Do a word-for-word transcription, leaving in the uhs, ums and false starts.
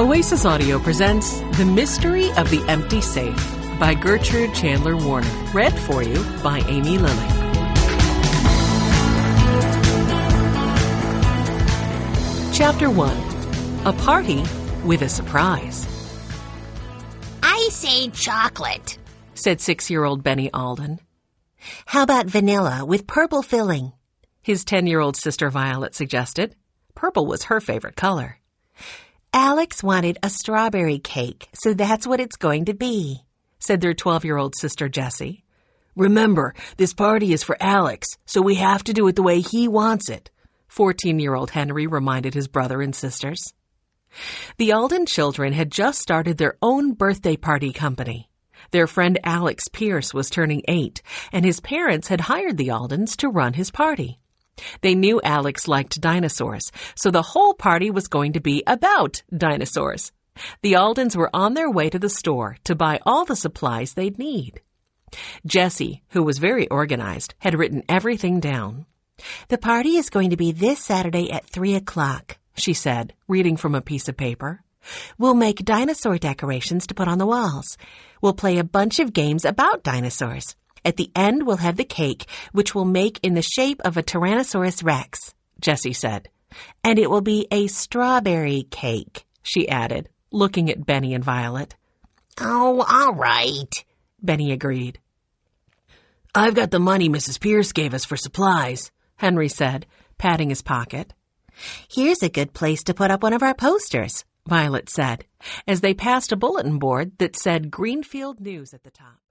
Oasis Audio presents The Mystery of the Empty Safe by Gertrude Chandler Warner. Read for you by Amy Lilly. Chapter one. A Party with a Surprise. I say chocolate, said six-year-old Benny Alden. How about vanilla with purple filling? His ten-year-old sister Violet suggested. Purple was her favorite color. Alex wanted a strawberry cake, so that's what it's going to be, said their twelve-year-old sister Jessie. Remember, this party is for Alex, so we have to do it the way he wants it, fourteen-year-old Henry reminded his brother and sisters. The Alden children had just started their own birthday party company. Their friend Alex Pierce was turning eight, and his parents had hired the Aldens to run his party. They knew Alex liked dinosaurs, so the whole party was going to be about dinosaurs. The Aldens were on their way to the store to buy all the supplies they'd need. Jessie, who was very organized, had written everything down. The party is going to be this Saturday at three o'clock, she said, reading from a piece of paper. We'll make dinosaur decorations to put on the walls. We'll play a bunch of games about dinosaurs. At the end, we'll have the cake, which we'll make in the shape of a Tyrannosaurus Rex, Jessie said. And it will be a strawberry cake, she added, looking at Benny and Violet. Oh, all right, Benny agreed. I've got the money Missus Pierce gave us for supplies, Henry said, patting his pocket. Here's a good place to put up one of our posters, Violet said, as they passed a bulletin board that said Greenfield News at the top.